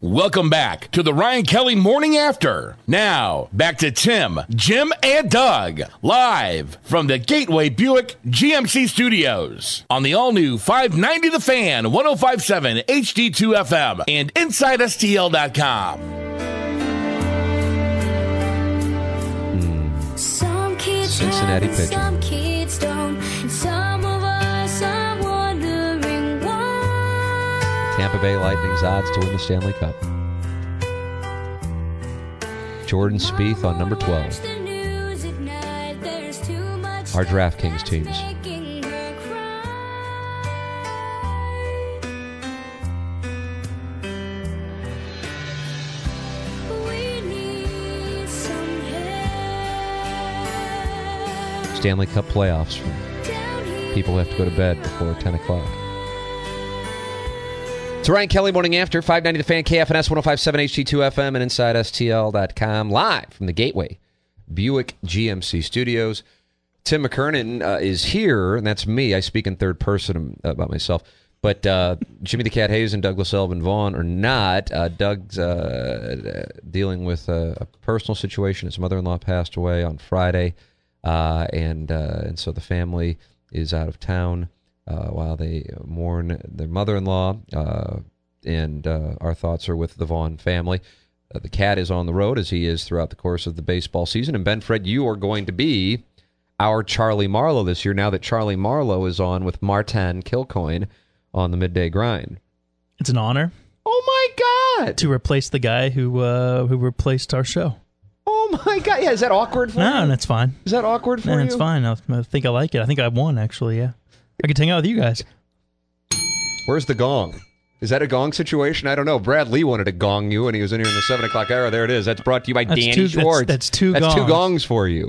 Welcome back to the Ryan Kelly Morning After. Now, back to Tim, Jim, and Doug, live from the Gateway Buick GMC Studios on the all-new 590 The Fan, 105.7 HD2 FM, and InsideSTL.com. Cincinnati pitcher. Some kids don't, and some of us are wondering why. Tampa Bay Lightning's odds to win the Stanley Cup. Jordan Spieth on number 12. Our DraftKings teams. Stanley Cup playoffs for people who have to go to bed before 10 o'clock. It's Ryan Kelly Morning After, 590 The Fan, KFNS 105.7 HD2 FM, and InsideSTL.com, live from the Gateway Buick GMC Studios. Tim McKernan is here, and that's me. I speak in third person about myself. But Jimmy the Cat Hayes and Douglas Elvin Vaughn are not. Doug's dealing with a personal situation. His mother-in-law passed away on Friday. And so the family is out of town while they mourn their mother-in-law, and our thoughts are with the Vaughn family. The Cat is on the road, as he is throughout the course of the baseball season. And Ben Fred, you are going to be our Charlie Marlowe this year, now that Charlie Marlowe is on with Martin Kilcoyne on the Midday Grind. It's an honor. Oh, my God! To replace the guy who replaced our show. Oh, my God. Yeah, is that awkward for you? No, that's fine. Is that awkward for you? No, it's fine. I think I like it. I think I won, actually, yeah. I could hang out with you guys. Where's the gong? Is that a gong situation? I don't know. Brad Lee wanted to gong you, and he was in here in the 7 o'clock hour. There it is. That's brought to you by Danny Schwartz. That's two gongs. That's two gongs for you.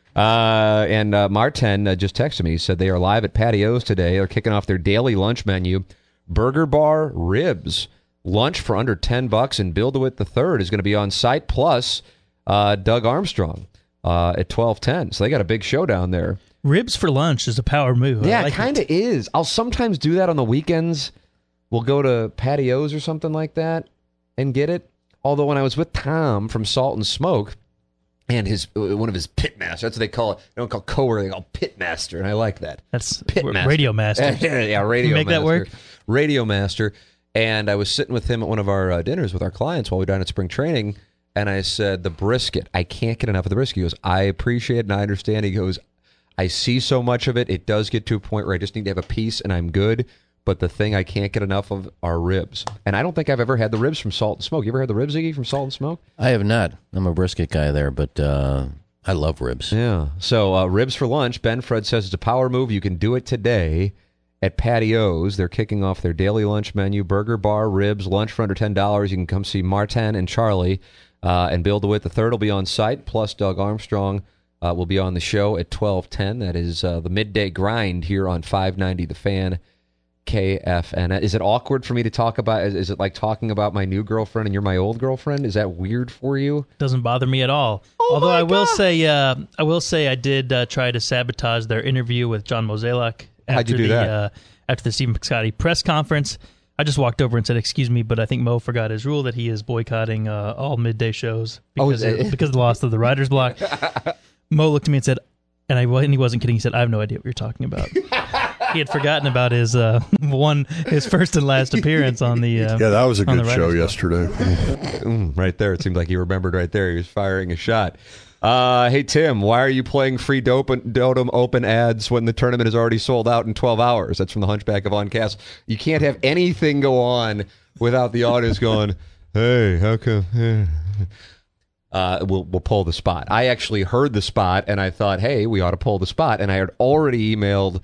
And Martin just texted me. He said they are live at Patios today. They're kicking off their daily lunch menu. Burger bar ribs. Lunch for under $10, and Bill DeWitt III is going to be on site, plus Doug Armstrong at 12:10. So they got a big show down there. Ribs for lunch is a power move. Yeah, like it kind of is. I'll sometimes do that on the weekends. We'll go to Patios or something like that and get it. Although when I was with Tom from Salt and Smoke and one of his pitmaster, that's what they call it. They don't call coworker, they call pitmaster, and I like that. That's pitmaster. Radio Master. Yeah, Radio Master. Make that work? Radio Master. And I was sitting with him at one of our dinners with our clients while we were down at spring training, and I said, the brisket, I can't get enough of the brisket. He goes, I appreciate it and I understand. He goes, I see so much of it. It does get to a point where I just need to have a piece and I'm good. But the thing I can't get enough of are ribs. And I don't think I've ever had the ribs from Salt and Smoke. You ever had the ribs, Iggy, from Salt and Smoke? I have not. I'm a brisket guy there, but I love ribs. Yeah. So ribs for lunch. Ben Fred says it's a power move. You can do it today at Patios. They're kicking off their daily lunch menu. Burger, bar, ribs, lunch for under $10. You can come see Martin and Charlie. And Bill DeWitt III will be on site, plus Doug Armstrong will be on the show at 12:10. That is the Midday Grind here on 590 The Fan, KFN. Is it awkward for me to talk about? Is it like talking about my new girlfriend and you're my old girlfriend? Is that weird for you? Doesn't bother me at all. Although I will say I did try to sabotage their interview with John Mozeliak. How'd you do that? After the Stephen Piscotty press conference. I just walked over and said, excuse me, but I think Mo forgot his rule that he is boycotting all midday shows because of the loss of the writer's block. Mo looked at me and said, and he wasn't kidding, he said, I have no idea what you're talking about. He had forgotten about his first and last appearance on the yeah, that was a good show yesterday. Right there. It seemed like he remembered right there. He was firing a shot. Hey, Tim, why are you playing free Dotem Open ads when the tournament is already sold out in 12 hours? That's from the Hunchback of On Castle. You can't have anything go on without the audience going, hey, how come? We'll pull the spot. I actually heard the spot, and I thought, hey, we ought to pull the spot. And I had already emailed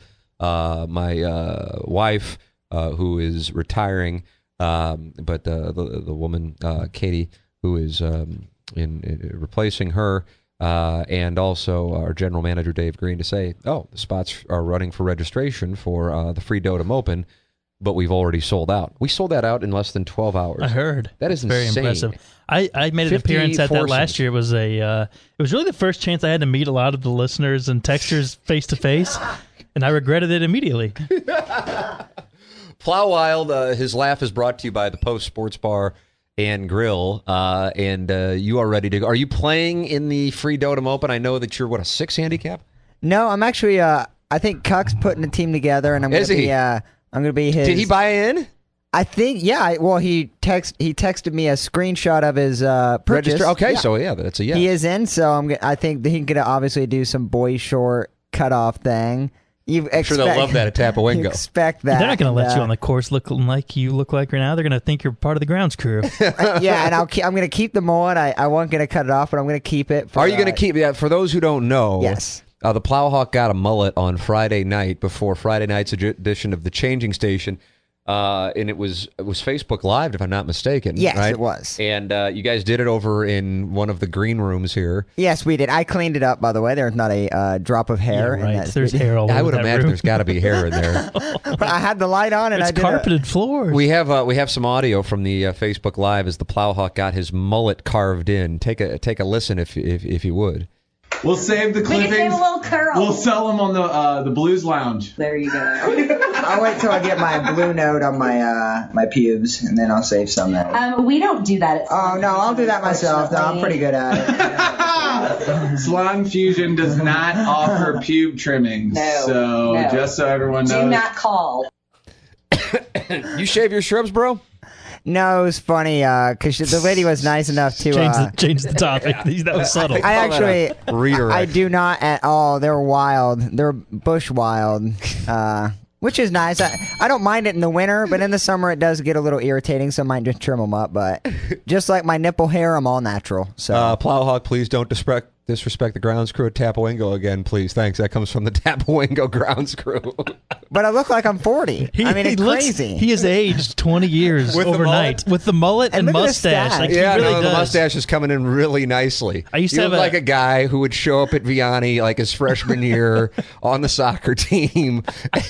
my wife, who is retiring, but the woman, Katie, who is in replacing her, and also our general manager, Dave Green, to say, the spots are running for registration for the free Dotem Open, but we've already sold out. We sold that out in less than 12 hours. I heard. That is very insane. impressive. I made an appearance at that last year. It was it was really the first chance I had to meet a lot of the listeners and texters face to face, and I regretted it immediately. Plow Wild, his laugh is brought to you by the Post Sports Bar and Grill, and you are ready to go. Are you playing in the free Dotem Open? I know that you're, a 6 handicap? No, I'm actually, I think Cuck's putting a team together, and I'm going to be his. Did he buy in? I think, yeah. Well, he texted me a screenshot of his purchase. Register? Okay, so that's a yes. He is in, so I think he's going to obviously do some boy short cutoff thing. I'm sure they'll love that at Tapawingo. You expect that. They're not going to let you on the course looking like you look like right now. They're going to think you're part of the grounds crew. Yeah, and I'm going to keep the mullet. I wasn't going to cut it off, but I'm going to keep it. Are you going to keep it? For those who don't know, yes. The Plowhawk got a mullet on Friday night before Friday night's edition of the Changing Station. And it was Facebook Live, if I'm not mistaken. Yes, right? It was. And you guys did it over in one of the green rooms here. Yes, we did. I cleaned it up, by the way. There's not a drop of hair. Yeah, right. There's hair all over I would that imagine room. there's got to be hair in there. But I had the light on, and it's I did carpeted floors. We have some audio from the Facebook Live as the Plowhawk got his mullet carved in. Take a listen if you would. We'll save the clippings. We can save a little curl. We'll sell them on the Blues Lounge. There you go. I'll wait till I get my blue note on my pubes, and then I'll save some there. We don't do that. Oh, no, I'll do that myself. No, I'm pretty good at it. Salon Fusion does not offer pube trimmings. No. Just so everyone knows. Do not call. You shave your shrubs, bro? No, it was funny because the lady was nice enough to change the topic. That was subtle. I do not at all. They're wild. They're bush wild, which is nice. I don't mind it in the winter, but in the summer it does get a little irritating, so I might just trim them up. But just like my nipple hair, I'm all natural. So Plowhawk, please don't disrespect the grounds crew at Tapawingo again, please. Thanks. That comes from the Tapawingo grounds crew. But I look like I'm 40. It's crazy. He has aged 20 years overnight with the mullet and mustache. Like, yeah, he really does. The mustache is coming in really nicely. I used to have like a guy who would show up at Vianney like his freshman year on the soccer team,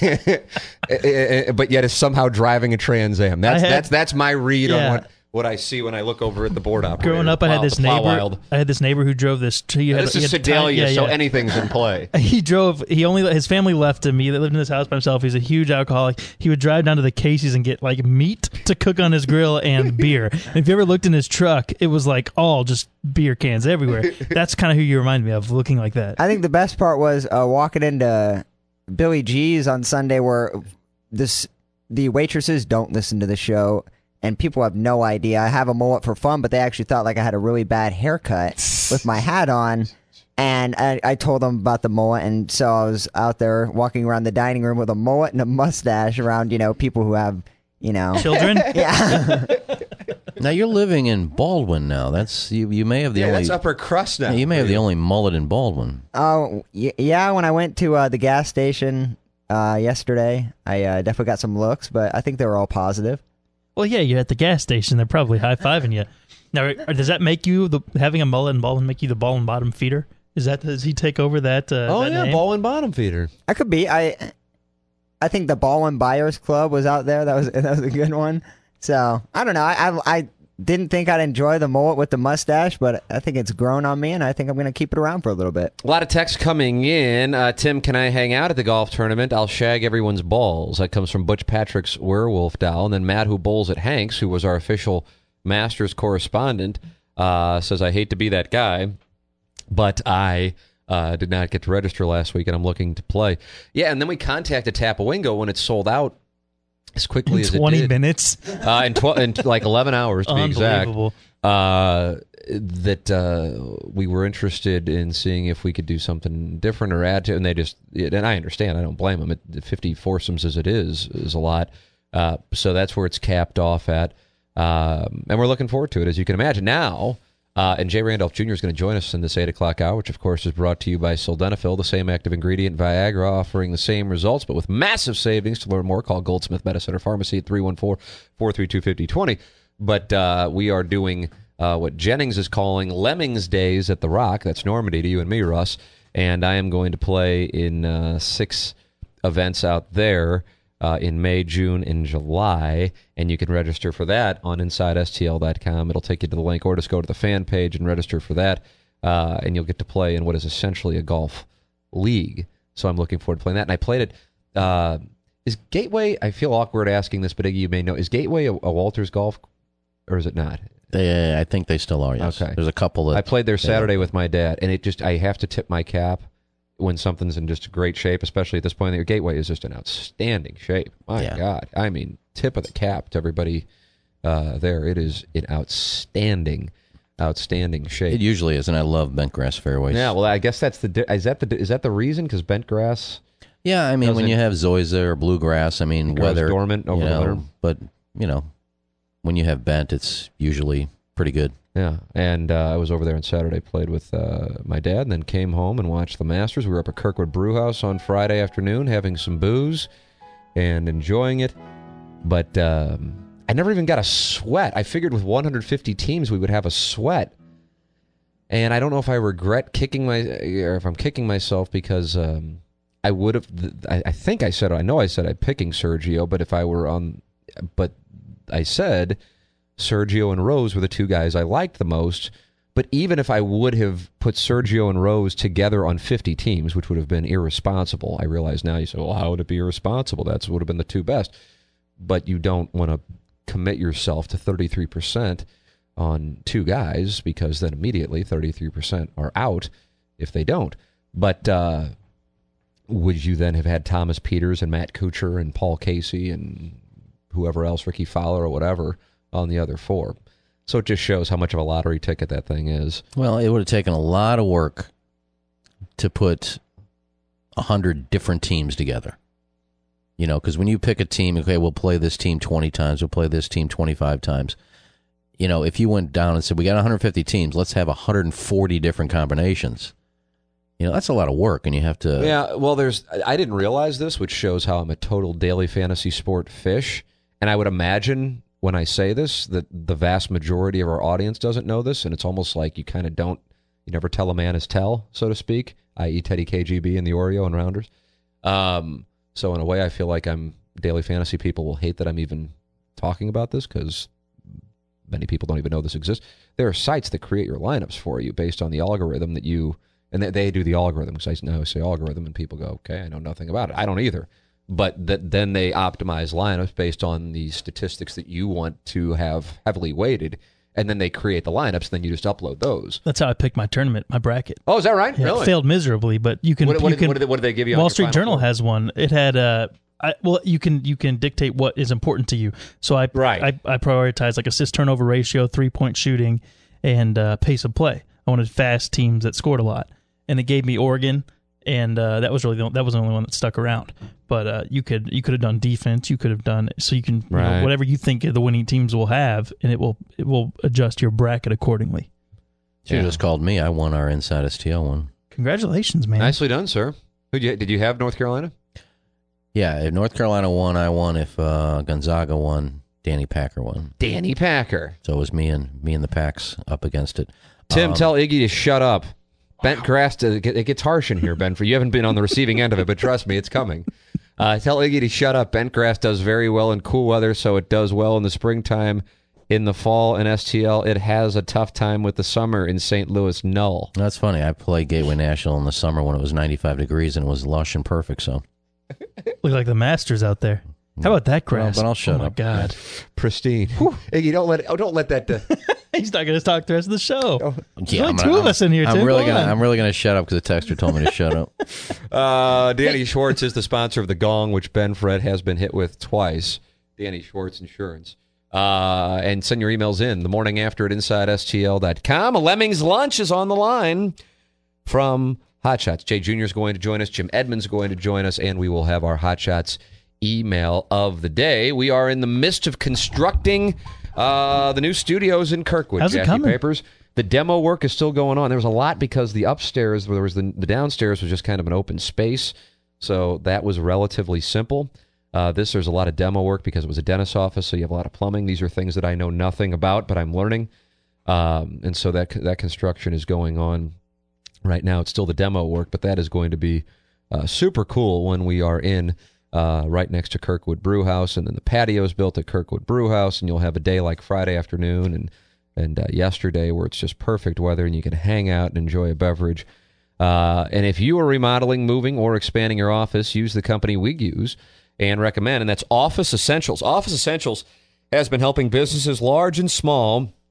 but yet is somehow driving a Trans Am. That's my read on what I see when I look over at the board operator. Growing up, I had this neighbor. I had this neighbor who drove this. This is Sedalia, so anything's in play. His family left him. He lived in this house by himself. He's a huge alcoholic. He would drive down to the Casey's and get like meat to cook on his grill and beer. And if you ever looked in his truck, it was like all just beer cans everywhere. That's kind of who you remind me of, looking like that. I think the best part was walking into Billy G's on Sunday, where the waitresses don't listen to the show. And people have no idea. I have a mullet for fun, but they actually thought like I had a really bad haircut with my hat on. And I told them about the mullet, and so I was out there walking around the dining room with a mullet and a mustache around, people who have, children. Yeah. Now you're living in Baldwin now. That's you may have the only. That's upper crust now. Yeah, you may have the only mullet in Baldwin. Oh yeah. When I went to the gas station yesterday, I definitely got some looks, but I think they were all positive. Well, yeah, you're at the gas station. They're probably high-fiving you. Now, does that make you, having a mullet and Baldwin, make you the ball and bottom feeder? Does he take over that name? Ball and bottom feeder. I could be. I think the Baldwin Buyers Club was out there. That was a good one. So, I don't know. I didn't think I'd enjoy the mullet with the mustache, but I think it's grown on me, and I think I'm going to keep it around for a little bit. A lot of texts coming in. Tim, can I hang out at the golf tournament? I'll shag everyone's balls. That comes from Butch Patrick's werewolf doll. And then Matt, who bowls at Hanks, who was our official Masters correspondent, says, I hate to be that guy, but I did not get to register last week, and I'm looking to play. Yeah, and then we contacted Tapawingo when it sold out as quickly as it did. 20 minutes? In like 11 hours, to be exact. That we were interested in seeing if we could do something different or add to, and and I understand, I don't blame them. 50 foursomes as it is a lot. So that's where it's capped off at. And we're looking forward to it, as you can imagine. Now, and Jay Randolph Jr. is going to join us in this 8 o'clock hour, which, of course, is brought to you by Sildenafil, the same active ingredient Viagra, offering the same results, but with massive savings. To learn more, call Goldsmith Medicine Pharmacy at 314-432-5020. But we are doing what Jennings is calling Lemmings Days at the Rock. That's Normandy to you and me, Russ. And I am going to play in 6 events out there in May, June, and July, and you can register for that on InsideSTL.com. It'll take you to the link, or just go to the fan page and register for that, and you'll get to play in what is essentially a golf league. So I'm looking forward to playing that, and I played it. Is Gateway, I feel awkward asking this, but Iggy, you may know, is Gateway a Walters Golf, or is it not? I think they still are, yes. Okay. There's a couple that... I played there Saturday with my dad, and I have to tip my cap when something's in just great shape, especially at this point in the year. Gateway is just in outstanding shape. My God. I mean, tip of the cap to everybody there. It is in outstanding shape. It usually is, and I love bentgrass fairways. Yeah, well, I guess is that the reason? Because bentgrass... Yeah, I mean, when you have zoysia or bluegrass, I mean, weather... dormant over the winter. But, when you have bent, it's usually pretty good. Yeah, and I was over there on Saturday, played with my dad, and then came home and watched the Masters. We were up at Kirkwood Brewhouse on Friday afternoon having some booze and enjoying it. But I never even got a sweat. I figured with 150 teams we would have a sweat. And I don't know if I regret or if I'm kicking myself because I would have... I think I said... I know I said I'm picking Sergio, but if I were on... But I said Sergio and Rose were the two guys I liked the most. But even if I would have put Sergio and Rose together on 50 teams, which would have been irresponsible, I realize now you say, well, how would it be irresponsible? That would have been the two best. But you don't want to commit yourself to 33% on two guys because then immediately 33% are out if they don't. But would you then have had Thomas Peters and Matt Kuchar and Paul Casey and whoever else, Ricky Fowler or whatever, on the other four? So it just shows how much of a lottery ticket that thing is. Well, it would have taken a lot of work to put 100 different teams together. Because when you pick a team, okay, we'll play this team 20 times, we'll play this team 25 times. If you went down and said, we got 150 teams, let's have 140 different combinations. That's a lot of work, and you have to... Yeah, well, I didn't realize this, which shows how I'm a total daily fantasy sport fish. And I would imagine when I say this that the vast majority of our audience doesn't know this, and it's almost like you kind of don't... You never tell a man his tell, so to speak, i.e. Teddy KGB and the Oreo and Rounders. So in a way, I feel like daily fantasy people will hate that I'm even talking about this because many people don't even know this exists. There are sites that create your lineups for you based on the algorithm that you... And they do the algorithm, because I now say algorithm, and people go, okay, I know nothing about it. I don't either. But then they optimize lineups based on the statistics that you want to have heavily weighted, and then they create the lineups, and then you just upload those. That's how I picked my tournament, my bracket. Oh, is that right? Yeah, Really? It failed miserably, but you can... What did they give you? Wall Street Journal has one. It had... you can dictate what is important to you. So I prioritize like assist turnover ratio, 3-point shooting, and pace of play. I wanted fast teams that scored a lot, and it gave me Oregon, and that was really that was the only one that stuck around. But you could have done defense. You could have done so you can whatever you think the winning teams will have, and it will adjust your bracket accordingly. You just called me. I won our Inside STL one. Congratulations, man! Nicely done, sir. Did you have North Carolina? Yeah, if North Carolina won, I won. If Gonzaga won, Danny Packer won. Danny Packer. So it was me and the Packs up against it. Tim, tell Iggy to shut up. Bent grass, it gets harsh in here, Ben. For you haven't been on the receiving end of it, but trust me, it's coming. Tell Iggy to shut up. Bent grass does very well in cool weather, so it does well in the springtime. In the fall in STL, it has a tough time with the summer in St. Louis. Null. That's funny. I played Gateway National in the summer when it was 95 degrees and it was lush and perfect. So look like the Masters out there. How about that grass? But I'll shut up. Oh my God, pristine. Iggy, don't let that. He's not going to talk the rest of the show. There's only two of us in here. I'm really gonna shut up because the texter told me to shut up. Danny Schwartz is the sponsor of the Gong, which Ben Fred has been hit with twice. Danny Schwartz Insurance. And send your emails in the morning after at InsideSTL.com. A Lemmings lunch is on the line from Hot Shots. Jay Jr. is going to join us. Jim Edmonds is going to join us, and we will have our Hot Shots email of the day. We are in the midst of constructing the new studios in Kirkwood. How's it coming? Papers. The demo work is still going on. There was a lot because the upstairs, there was the downstairs was just kind of an open space, so that was relatively simple. There's a lot of demo work because it was a dentist's office, so you have a lot of plumbing. These are things that I know nothing about, but I'm learning. And so that construction is going on right now. It's still the demo work, but that is going to be super cool when we are in right next to Kirkwood Brewhouse, and then the patio is built at Kirkwood Brewhouse, and you'll have a day like Friday afternoon and yesterday where it's just perfect weather and you can hang out and enjoy a beverage. And if you are remodeling, moving, or expanding your office, use the company we use and recommend, and that's Office Essentials. Office Essentials has been helping businesses large and small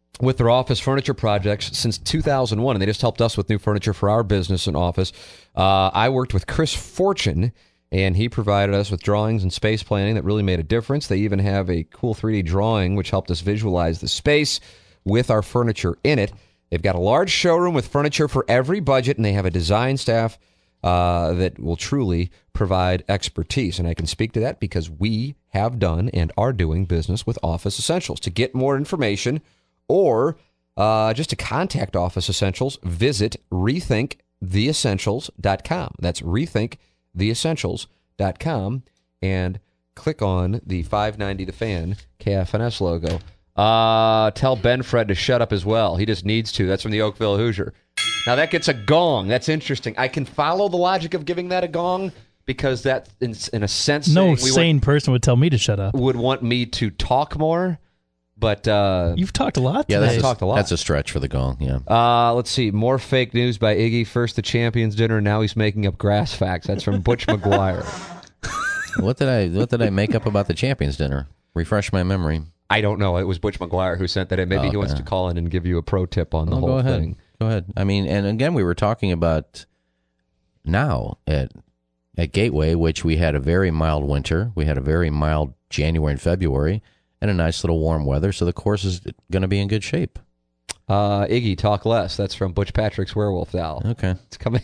with their office furniture projects since 2001, and they just helped us with new furniture for our business and office. I worked with Chris Fortune, and he provided us with drawings and space planning that really made a difference. They even have a cool 3D drawing, which helped us visualize the space with our furniture in it. They've got a large showroom with furniture for every budget, and they have a design staff that will truly provide expertise. And I can speak to that because we have done and are doing business with Office Essentials. To get more information or just to contact Office Essentials, visit rethinktheessentials.com. That's rethinktheessentials.com and click on the 590 The Fan KFNS logo. Tell Ben Fred to shut up as well. He just needs to. That's from the Oakville Hoosier. Now that gets a gong. That's interesting. I can follow the logic of giving that a gong because that, in a sense, no sane person would tell me to shut up. Would want me to talk more. But you've talked a lot. Yeah, today. talked a lot. That's a stretch for the gong. Yeah. Let's see. More fake news by Iggy. First the Champions dinner. Now he's making up grass facts. That's from Butch McGuire. What did I make up about the Champions dinner? Refresh my memory. I don't know. It was Butch McGuire who sent that in. Maybe he wants to call in and give you a pro tip on the whole thing. Go ahead. I mean, and again, we were talking about now at Gateway, which we had a very mild winter. We had a very mild January and February, and a nice little warm weather. So the course is going to be in good shape. Iggy, talk less. That's from Butch Patrick's Werewolf Doll. Okay, it's coming.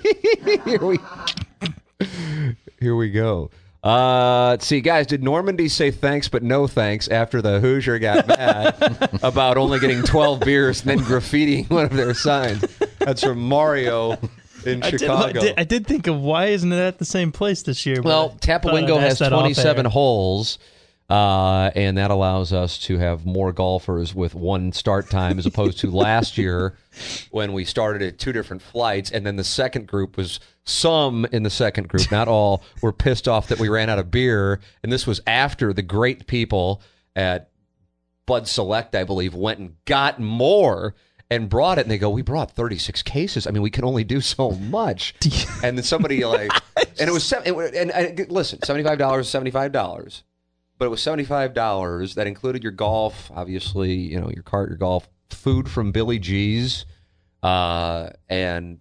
Here we go. Let's see, guys, did Normandy say thanks but no thanks after the Hoosier got mad about only getting 12 beers and then graffitiing one of their signs? That's from Mario in Chicago. I did think of why isn't it at the same place this year? Well, Tapawingo has 27 holes, and that allows us to have more golfers with one start time as opposed to last year when we started at two different flights, and then the second group was some in the second group, not all, were pissed off that we ran out of beer, and this was after the great people at Bud Select, I believe, went and got more and brought it, and they go, we brought 36 cases. I mean, we can only do so much. And then somebody and it was, and listen, $75 is $75, but it was $75 that included your golf, obviously, your cart, your golf, food from Billy G's, and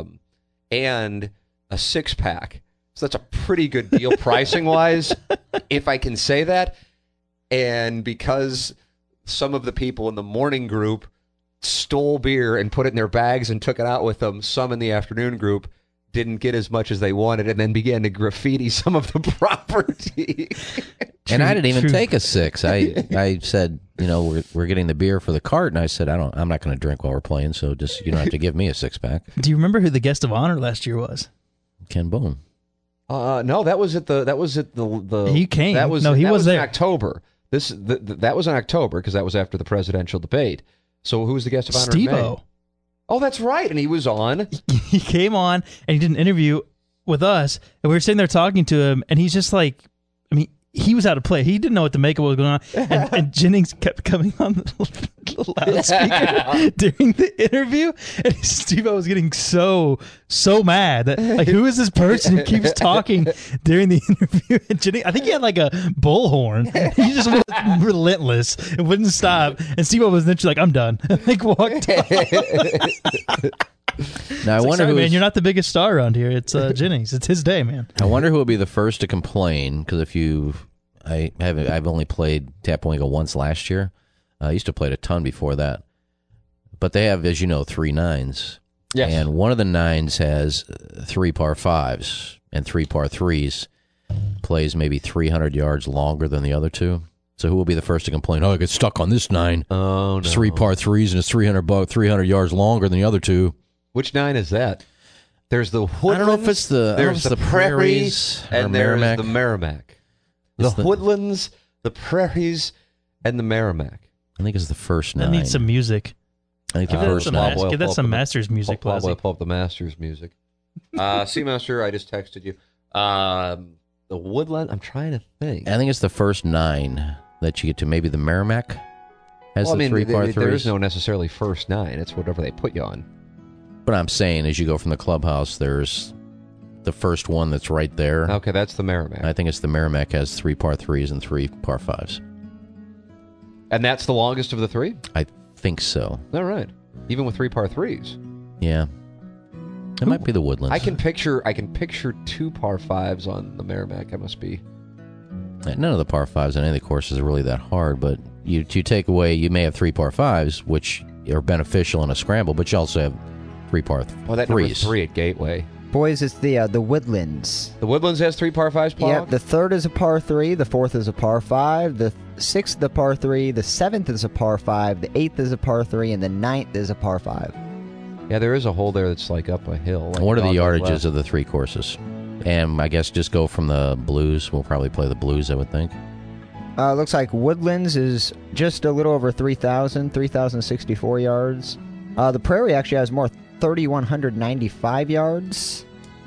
a six-pack. So that's a pretty good deal pricing-wise, if I can say that. And because some of the people in the morning group stole beer and put it in their bags and took it out with them, some in the afternoon group didn't get as much as they wanted and then began to graffiti some of the property. And I didn't even take a six. I said, we're getting the beer for the cart, and I said, I'm not going to drink while we're playing, so just you don't have to give me a six-pack. Do you remember who the guest of honor last year was? Ken Bone. No, that was at the. He came. That was he was there in October. That was in October because that was after the presidential debate. So who was the guest of honor? Steve-O. Oh, that's right, and he was on. He came on and he did an interview with us, and we were sitting there talking to him, and he's just like, he was out of play. He didn't know what to make of what was going on. And Jennings kept coming on the loudspeaker during the interview. And Steve-O was getting so mad. Like, who is this person who keeps talking during the interview? And Jennings, I think he had like a bullhorn. He just was relentless and wouldn't stop. And Steve-O was then like, I'm done. Like, walked off. Now, I wonder man, you're not the biggest star around here. It's Jennings. It's his day, man. I wonder who will be the first to complain, because I've only played Tapawingo once last year. I used to play it a ton before that. But they have, as you know, 3 nines. Yes. And one of the nines has 3 par 5s and 3 par 3s, plays maybe 300 yards longer than the other two. So who will be the first to complain? I get stuck on this 9. Oh, no. It's 3 par 3s and it's 300 yards longer than the other two. Which 9 is that? There's the Woodlands. I don't know if it's the Prairies and there's the Merrimack. The Woodlands, the Prairies, and the Merrimack. I think it's the first 9. That needs some music. I think the first 9. Give that some Masters music, Pull up the Masters music. Seamaster, I just texted you. The Woodland, I'm trying to think. I think it's the first 9 that you get to. Maybe the Merrimack has 3 par 3s. There is no necessarily first 9. It's whatever they put you on. But I'm saying, as you go from the clubhouse, there's the first one that's right there. Okay, that's the Merrimack. I think it's the Merrimack has 3 par 3s and 3 par 5s. And that's the longest of the 3? I think so. All right. Even with 3 par 3s. Yeah. It might be the Woodlands. I can picture 2 par 5s on the Merrimack. That must be. None of the par 5s on any of the courses are really that hard, but you take away, you may have 3 par 5s, which are beneficial in a scramble, but you also have 3 par 3s. Oh, that number's 3 at Gateway. Boys, it's the Woodlands. The Woodlands has 3 par 5s, Paul? Yeah, the 3rd is a par 3, the 4th is a par 5, the 6th is a par 3, the 7th is a par 5, the 8th is a par 3, and the 9th is a par 5. Yeah, there is a hole there that's like up a hill. Like what are the yardages of the 3 courses? And I guess just go from the Blues. We'll probably play the Blues, I would think. Looks like Woodlands is just a little over 3,064 yards. The Prairie actually has more, 3,195 yards.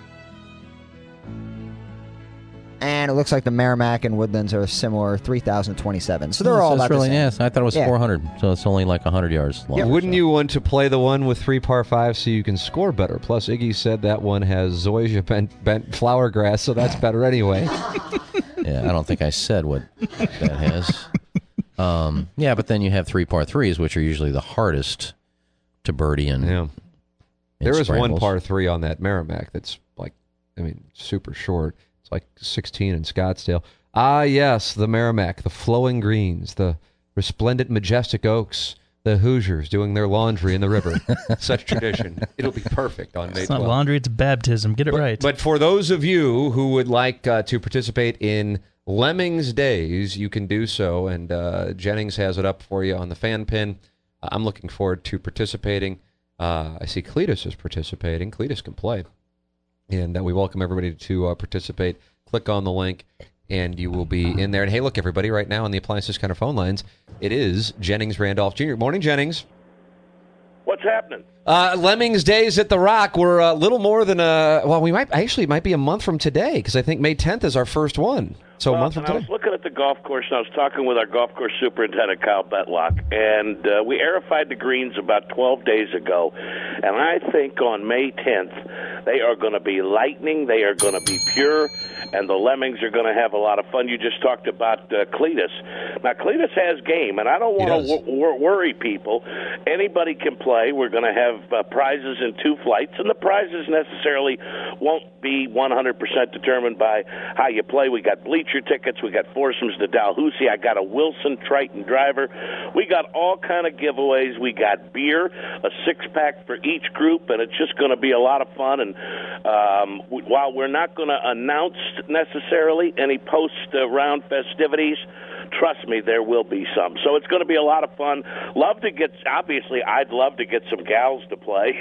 And it looks like the Merrimack and Woodlands are similar, 3,027. So they're all about really, the same. Yes, I thought it was 400, so it's only like 100 yards long. Yeah, wouldn't you want to play the one with 3 par 5s so you can score better? Plus, Iggy said that one has zoysia bent flower grass, so that's better anyway. Yeah, I don't think I said what that has. Yeah, but then you have 3 par 3s, which are usually the hardest to birdie in. Yeah. There is scrambles. 1 par 3 on that Merrimack that's like, super short. It's like 16 in Scottsdale. Ah, yes, the Merrimack, the flowing greens, the resplendent, majestic oaks, the Hoosiers doing their laundry in the river. Such tradition. It'll be perfect on May 12th. It's not laundry, it's baptism. Get it right. But for those of you who would like to participate in Lemmings Days, you can do so, and Jennings has it up for you on the fan pin. I'm looking forward to participating. I see Cletus is participating. Cletus can play. And we welcome everybody to participate. Click on the link, and you will be in there. And hey, look, everybody, right now on the Appliance Discounter phone lines, it is Jennings Randolph Jr. Morning, Jennings. What's happening? Lemmings Days at the Rock. We're a little more than it might be a month from today, because I think May 10th is our first one. So a month from today. I was looking at the golf course, and I was talking with our golf course superintendent, Kyle Betlock, and we aerified the greens about 12 days ago, and I think on May 10th they are going to be lightning, they are going to be pure, and the Lemmings are going to have a lot of fun. You just talked about Cletus. Now, Cletus has game, and I don't want to worry people. Anybody can play. We're going to have prizes in 2 flights, and the prizes necessarily won't be 100% determined by how you play. We got bleacher tickets. We got foursomes to Dalhousie. I got a Wilson Triton driver. We got all kind of giveaways. We got beer, a 6-pack for each group, and it's just going to be a lot of fun. And while we're not going to announce necessarily any post-round festivities, trust me, there will be some. So it's going to be a lot of fun. Obviously, I'd love to get some gals to play.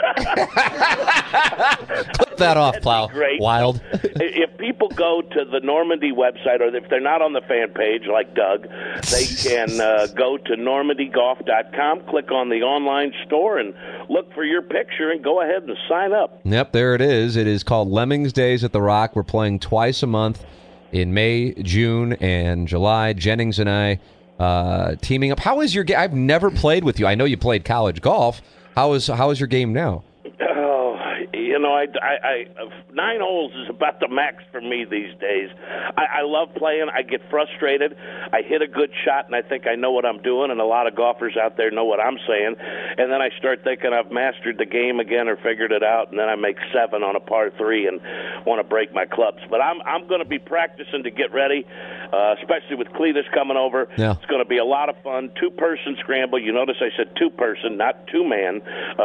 Clip that off, Plow. Great. Wild. If people go to the Normandy website, or if they're not on the fan page like Doug, they can go to normandygolf.com, click on the online store, and look for your picture, and go ahead and sign up. Yep, there it is. It is called Lemmings Days at the Rock. We're playing twice a month in May, June, and July. Jennings and I teaming up. How is your game? I've never played with you. I know you played college golf. How is your game now? I 9 holes is about the max for me these days. I love playing. I get frustrated. I hit a good shot, and I think I know what I'm doing, and a lot of golfers out there know what I'm saying. And then I start thinking I've mastered the game again or figured it out, and then I make 7 on a par 3 and want to break my clubs. But I'm going to be practicing to get ready, especially with Cletus coming over. Yeah. It's going to be a lot of fun. 2-person scramble. You notice I said 2-person, not 2-man.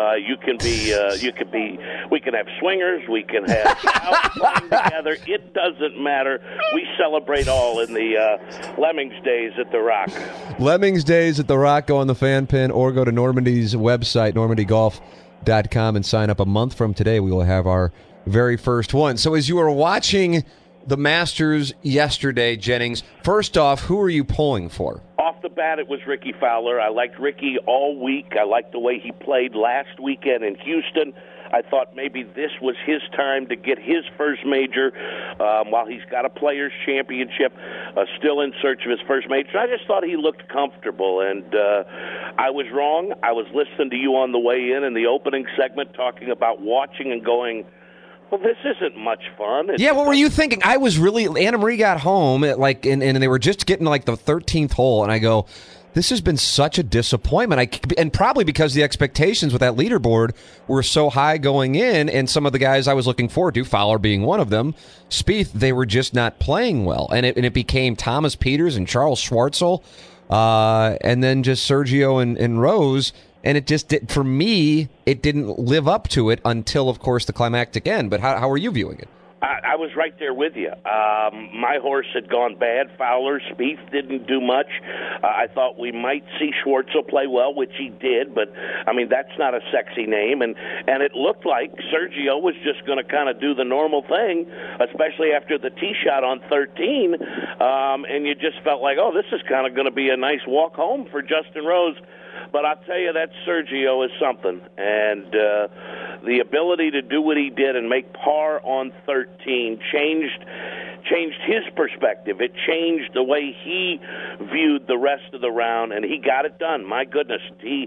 We can have swingers. We can have gals playing together. It doesn't matter. We celebrate all in the Lemmings Days at the Rock. Lemmings Days at the Rock. Go on the fan pin or go to Normandy's website, normandygolf.com, and sign up. A month from today, we will have our very first one. So as you were watching the Masters yesterday, Jennings, first off, who are you pulling for? Off the bat, it was Ricky Fowler. I liked Ricky all week. I liked the way he played last weekend in Houston. I thought maybe this was his time to get his first major while he's got a Players' Championship, still in search of his first major. I just thought he looked comfortable, and I was wrong. I was listening to you on the way in the opening segment talking about watching and going, well, this isn't much fun. Yeah, what were you thinking? I was really, Anna Marie got home and they were just getting to like the 13th hole, and I go, this has been such a disappointment. And probably because the expectations with that leaderboard were so high going in, and some of the guys I was looking forward to, Fowler being one of them, Spieth, they were just not playing well. And it became Thomas Pieters and Charles Schwartzel, and then just Sergio and Rose. And it just did, for me, it didn't live up to it until, of course, the climactic end. But how are you viewing it? I was right there with you. My horse had gone bad. Fowler, Spieth didn't do much. I thought we might see Schwartzel play well, which he did, but, I mean, that's not a sexy name. And it looked like Sergio was just going to kind of do the normal thing, especially after the tee shot on 13. And you just felt like, oh, this is kind of going to be a nice walk home for Justin Rose. But I'll tell you, that Sergio is something. And the ability to do what he did and make par on 13 changed his perspective. It changed the way he viewed the rest of the round, and he got it done. My goodness, he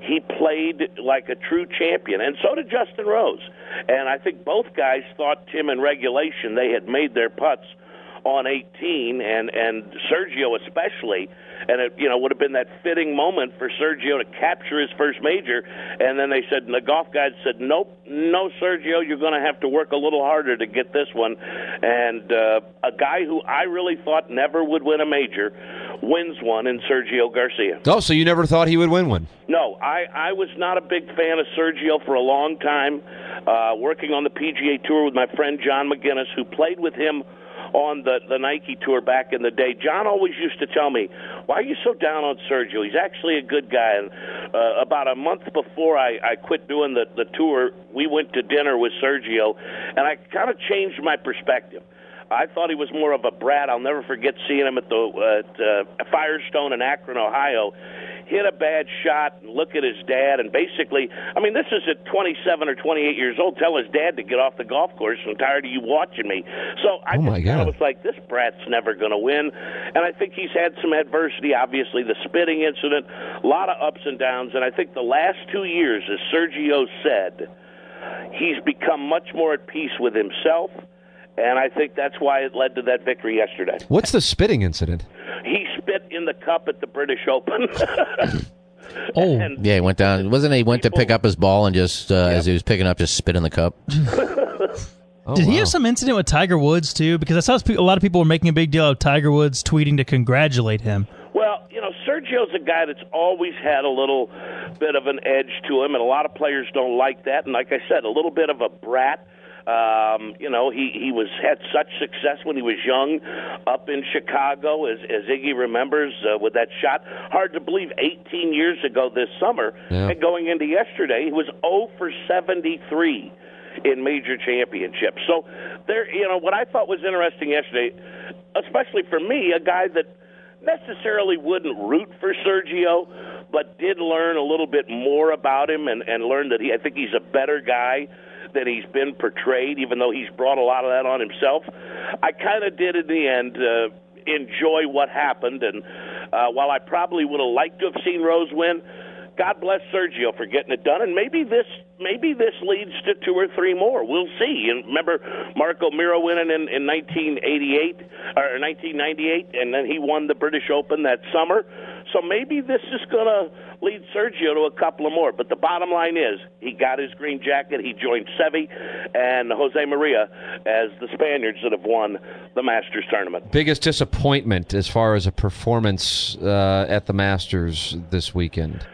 played like a true champion, and so did Justin Rose. And I think both guys thought, Tim, in regulation, they had made their putts on 18, and Sergio especially, and it would have been that fitting moment for Sergio to capture his first major, and then they said, and the golf guide said, no, Sergio, you're going to have to work a little harder to get this one. And a guy who I really thought never would win a major wins one in Sergio Garcia. Oh, so you never thought he would win one? No, I was not a big fan of Sergio for a long time, working on the PGA Tour with my friend John McGinnis, who played with him on the Nike Tour back in the day. John always used to tell me, why are you so down on Sergio? He's actually a good guy. And about a month before I quit doing the tour, we went to dinner with Sergio, and I kind of changed my perspective. I thought he was more of a brat. I'll never forget seeing him at Firestone in Akron, Ohio. Hit a bad shot and look at his dad, and basically, I mean, this is at 27 or 28 years old. Tell his dad to get off the golf course. I'm tired of you watching me. So I just kind of was like, this brat's never going to win. And I think he's had some adversity, obviously, the spitting incident, a lot of ups and downs. And I think the last 2 years, as Sergio said, he's become much more at peace with himself. And I think that's why it led to that victory yesterday. What's the spitting incident? He spit in the cup at the British Open. Yeah, he went down. Wasn't he went to pick up his ball and just, as he was picking up, just spit in the cup? Did he have some incident with Tiger Woods, too? Because I saw a lot of people were making a big deal of Tiger Woods tweeting to congratulate him. Well, Sergio's a guy that's always had a little bit of an edge to him, and a lot of players don't like that. And like I said, a little bit of a brat. He had such success when he was young up in Chicago, as Iggy remembers, with that shot. Hard to believe 18 years ago this summer. Yeah. And going into yesterday, he was 0 for 73 in major championships. So there, what I thought was interesting yesterday, especially for me, a guy that necessarily wouldn't root for Sergio, but did learn a little bit more about him and learn that I think he's a better guy than he's been portrayed, even though he's brought a lot of that on himself. I kind of did in the end enjoy what happened, and while I probably would have liked to have seen Rose win, God bless Sergio for getting it done, and maybe this leads to 2 or 3 more. We'll see. And remember Marco Miro winning in 1988 or 1998, and then he won the British Open that summer. So maybe this is going to lead Sergio to a couple of more. But the bottom line is he got his green jacket. He joined Seve and Jose Maria as the Spaniards that have won the Masters tournament. Biggest disappointment as far as a performance at the Masters this weekend?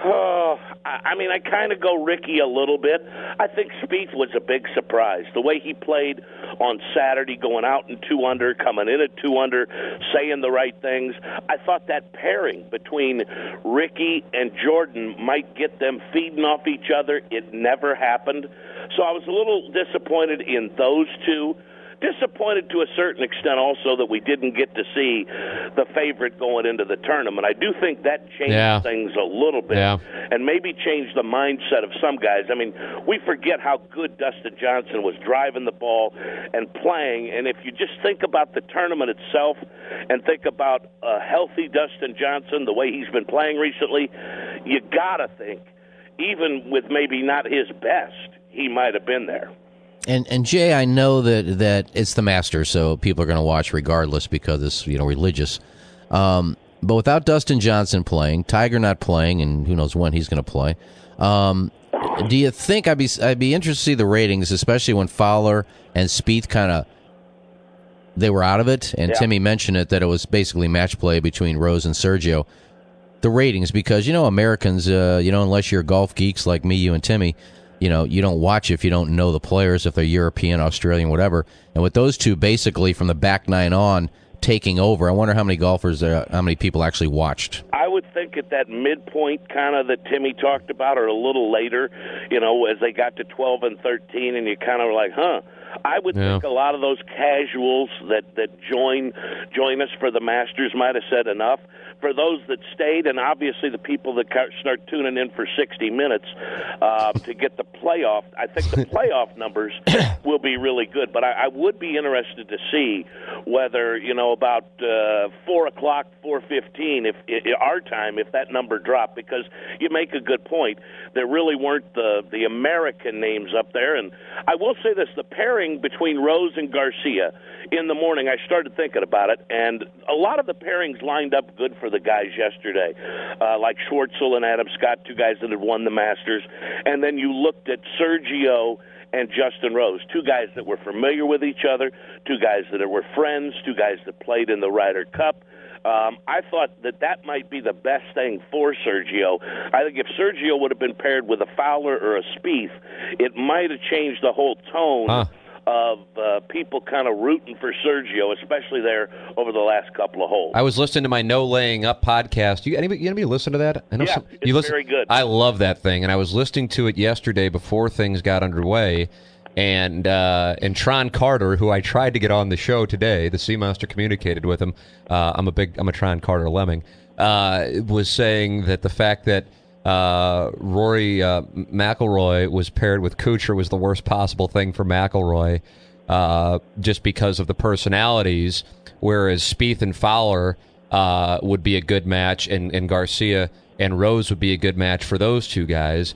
I mean, I kind of go Ricky a little bit. I think Spieth was a big surprise. The way he played on Saturday, going out in 2 under, coming in at 2 under, saying the right things. I thought that pairing between Ricky and Jordan might get them feeding off each other. It never happened. So I was a little disappointed in those two. Disappointed to a certain extent also that we didn't get to see the favorite going into the tournament. I do think that changed things a little bit and maybe changed the mindset of some guys. I mean, we forget how good Dustin Johnson was driving the ball and playing, and if you just think about the tournament itself and think about a healthy Dustin Johnson, the way he's been playing recently, you got to think, even with maybe not his best, he might have been there. And Jay, I know that it's the Masters, so people are going to watch regardless because it's religious. But without Dustin Johnson playing, Tiger not playing, and who knows when he's going to play, do you think I'd be interested to see the ratings, especially when Fowler and Spieth they were out of it, and Timmy mentioned it, that it was basically match play between Rose and Sergio. The ratings, because, Americans, unless you're golf geeks like me, you and Timmy, you don't watch if you don't know the players, if they're European, Australian, whatever. And with those two basically from the back nine on taking over, I wonder how many how many people actually watched. I would think at that midpoint kind of that Timmy talked about, or a little later, as they got to 12 and 13, and you kind of were like, I would think a lot of those casuals that join us for the Masters might have said enough. For those that stayed, and obviously the people that start tuning in for 60 minutes to get the playoff, I think the playoff numbers will be really good. But I would be interested to see whether, about 4 o'clock, 4:15, if our time, if that number dropped, because you make a good point. There really weren't the American names up there. And I will say this, the pairing between Rose and Garcia in the morning, I started thinking about it, and a lot of the pairings lined up good for the guys yesterday, like Schwartzel and Adam Scott, two guys that had won the Masters. And then you looked at Sergio and Justin Rose, two guys that were familiar with each other, two guys that were friends, two guys that played in the Ryder Cup. I thought that might be the best thing for Sergio. I think if Sergio would have been paired with a Fowler or a Spieth, it might have changed the whole tone of people kind of rooting for Sergio, especially there over the last couple of holes. I was listening to my No Laying Up podcast. Anybody listen to that? I know it's very good. I love that thing, and I was listening to it yesterday before things got underway. And Tron Carter, who I tried to get on the show today, the Sea Monster communicated with him. I'm a Tron Carter lemming. Was saying that the fact that Rory McIlroy was paired with Kuchar was the worst possible thing for McIlroy, just because of the personalities. Whereas Spieth and Fowler would be a good match, and Garcia and Rose would be a good match for those two guys.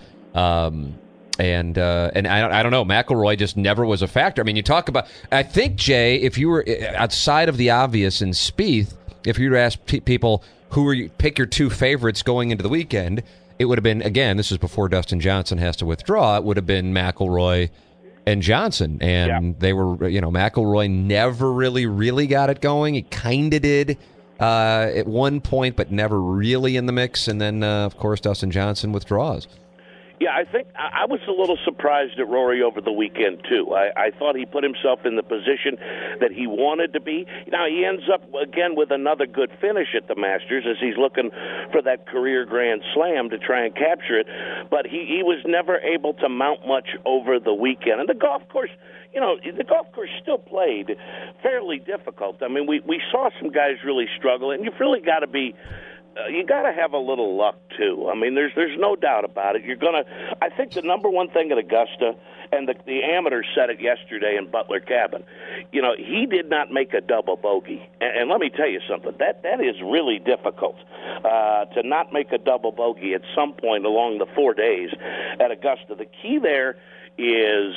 And I don't know, McIlroy just never was a factor. I mean, you talk about, I think, Jay, if you were outside of the obvious in Spieth, if you were to ask people pick your two favorites going into the weekend, it would have been, again, this is before Dustin Johnson has to withdraw, it would have been McIlroy and Johnson. And they were, McIlroy never really got it going. He kind of did at one point, but never really in the mix. And then, of course, Dustin Johnson withdraws. Yeah, I think I was a little surprised at Rory over the weekend, too. I thought he put himself in the position that he wanted to be. Now, he ends up, again, with another good finish at the Masters as he's looking for that career Grand Slam to try and capture it. But he was never able to mount much over the weekend. And the golf course, the golf course still played fairly difficult. I mean, we saw some guys really struggle, and you've really got to be... you got to have a little luck too. I mean, there's no doubt about it. I think the number one thing at Augusta, and the amateur said it yesterday in Butler Cabin, he did not make a double bogey. And let me tell you something, that is really difficult to not make a double bogey at some point along the 4 days at Augusta. The key there is,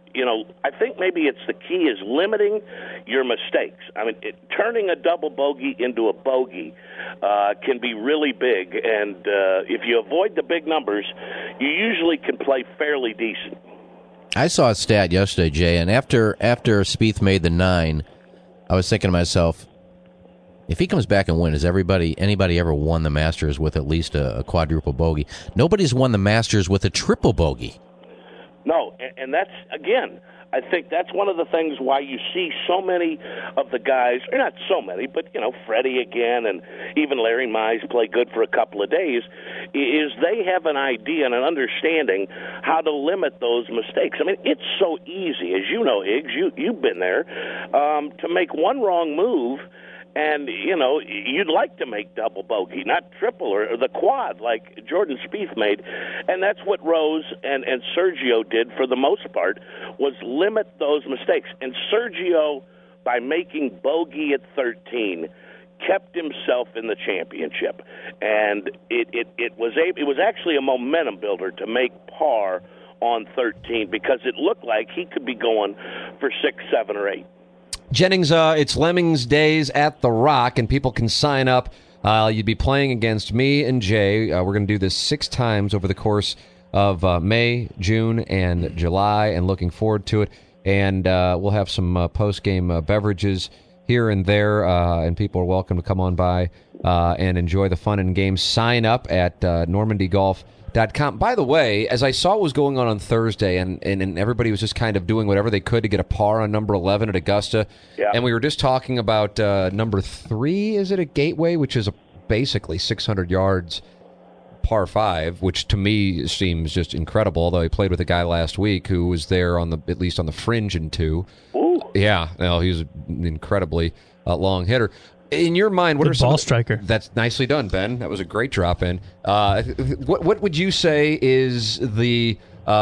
I think maybe it's the key is limiting your mistakes. I mean, turning a double bogey into a bogey can be really big, and if you avoid the big numbers, you usually can play fairly decent. I saw a stat yesterday, Jay, and after Spieth made the 9, I was thinking to myself, if he comes back and wins, anybody ever won the Masters with at least a quadruple bogey? Nobody's won the Masters with a triple bogey. No, and that's, again, I think that's one of the things why you see so many of the guys, or not so many, but, Freddie again and even Larry Mize play good for a couple of days, is they have an idea and an understanding how to limit those mistakes. I mean, it's so easy, as you know, Higgs, you've been there, to make one wrong move. And, you'd like to make double bogey, not triple or the quad like Jordan Spieth made. And that's what Rose and Sergio did for the most part, was limit those mistakes. And Sergio, by making bogey at 13, kept himself in the championship. And it was actually a momentum builder to make par on 13 because it looked like he could be going for 6, 7, or 8. Jennings, it's Lemmings Days at The Rock, and people can sign up You'd be playing against me and Jay. We're going to do this 6 times over the course of May, June, and July, and looking forward to it. And we'll have some post-game beverages here and there, and people are welcome to come on by and enjoy the fun and games. Sign up at normandygolf.com. By the way, as I saw what was going on Thursday, and everybody was just kind of doing whatever they could to get a par on number 11 at Augusta, and we were just talking about number 3, is it, at Gateway, which is basically 600 yards par 5, which to me seems just incredible, although he played with a guy last week who was there at least on the fringe in 2. Ooh. Yeah, well, he's an incredibly long hitter. In your mind, what Good are some ball striker? That's nicely done, Ben. That was a great drop in. What would you say is the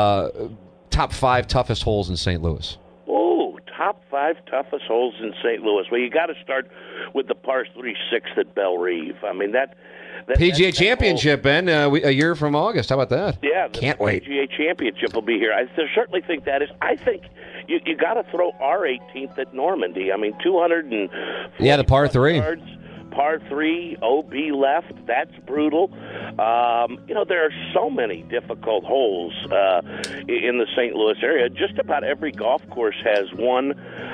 top 5 toughest holes in St. Louis? Oh, top 5 toughest holes in St. Louis. Well, you got to start with the par 3 6th at Belle Reve. I mean, that PGA Championship, Ben, a year from August. How about that? Yeah, can't wait. PGA Championship will be here. I certainly think that is. I think you got to throw our 18th at Normandy. I mean, 200 the par 3 yards, par 3, OB left. That's brutal. There are so many difficult holes in the St. Louis area. Just about every golf course has one.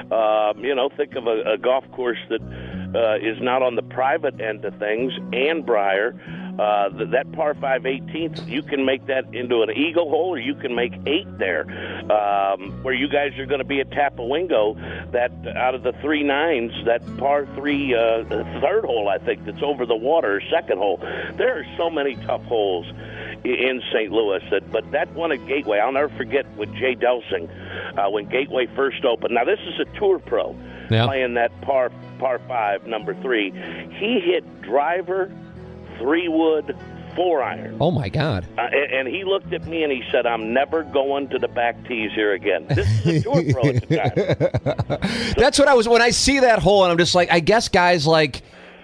Think of a golf course that is not on the private end of things, Ann Briar. That par 5 18th, you can make that into an eagle hole, or you can make 8 there. Where you guys are going to be at Tapawingo, that out of the 3 9s, that par 3 third hole, I think, that's over the water, second hole. There are so many tough holes in St. Louis. But that one at Gateway, I'll never forget with Jay Delsing when Gateway first opened. Now, this is a tour pro playing that par 5, number 3. He hit driver, 3-wood, 4-iron. Oh, my God. And he looked at me and he said, I'm never going to the back tees here again. This is a tour pro at the time. That's what I was, when I see that hole, and I'm just like, I guess guys like,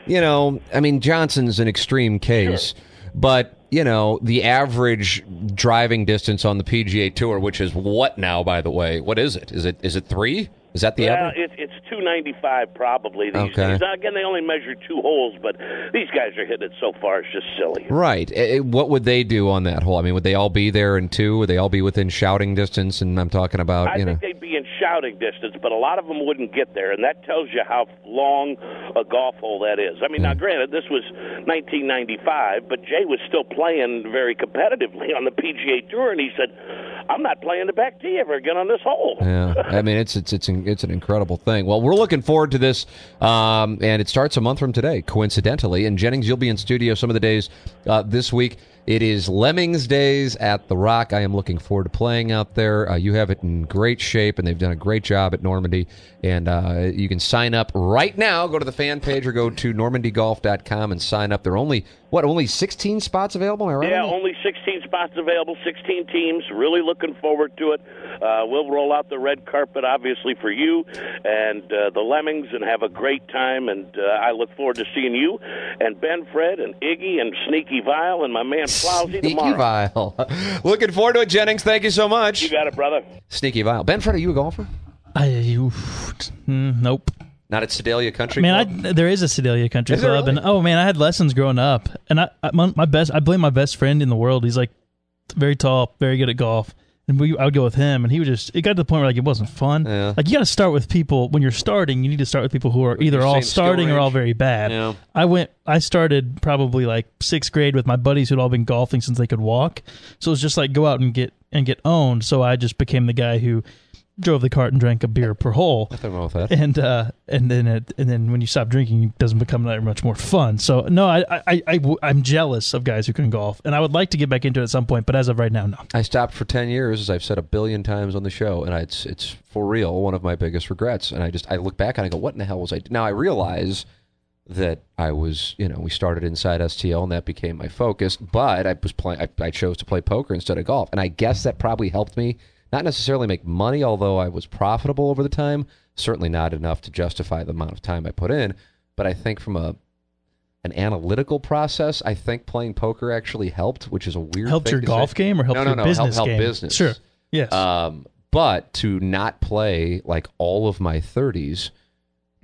Johnson's an extreme case, but, the average driving distance on the PGA Tour, which is what now, by the way? What is it? Is it 3? Is that the average? It's 295 probably these days. Now, again, they only measure 2 holes, but these guys are hitting it so far, it's just silly. Right. What would they do on that hole? I mean, would they all be there in 2? Would they all be within shouting distance? And I'm talking about, I think they'd be in shouting distance, but a lot of them wouldn't get there, and that tells you how long a golf hole that is. I mean, now, granted, this was 1995, but Jay was still playing very competitively on the PGA Tour, and he said, I'm not playing the back tee ever again on this hole. Yeah, I mean, it's an incredible thing. Well, we're looking forward to this, and it starts a month from today, coincidentally. And Jennings, you'll be in studio some of the days this week. It is Lemmings Days at The Rock. I am looking forward to playing out there. You have it in great shape, and they've done a great job at Normandy. And you can sign up right now. Go to the fan page or go to normandygolf.com and sign up. There are only 16 spots available? Am I right? Yeah, only 16 spots available, 16 teams. Really looking forward to it. We'll roll out the red carpet, obviously, for you and the Lemmings, and have a great time. And I look forward to seeing you and Ben, Fred, and Iggy, and Sneaky Vile, and my man Plowsy tomorrow. Sneaky Vile. Looking forward to it, Jennings. Thank you so much. You got it, brother. Sneaky Vile. Ben, Fred, are you a golfer? Nope. Not at Sedalia Country Club? There is a Sedalia Country Club, really? And I had lessons growing up, and I blame my best friend in the world. He's like very tall, very good at golf, and I would go with him, and it got to the point where it wasn't fun. Yeah. Like, you got to start with people when you're starting. You need to start with people who are either all starting or all very bad. Yeah. I started probably like 6th grade with my buddies who'd all been golfing since they could walk, so it was just like go out and get owned. So I just became the guy who drove the cart and drank a beer per hole. Nothing wrong with that. And then when you stop drinking, it doesn't become that much more fun. So no, I'm jealous of guys who can golf, and I would like to get back into it at some point. But as of right now, no. I stopped for 10 years, as I've said 1 billion times on the show, and it's for real one of my biggest regrets. And I look back and I go, what in the hell was I doing? Now I realize that I was, we started inside STL and that became my focus. But I chose to play poker instead of golf, and I guess that probably helped me. Not necessarily make money, although I was profitable over the time. Certainly not enough to justify the amount of time I put in. But I think from an analytical process, I think playing poker actually helped, which is a weird helped thing your to golf say. game or helped your business help game? Business. Sure. Yes. But to not play like all of my 30s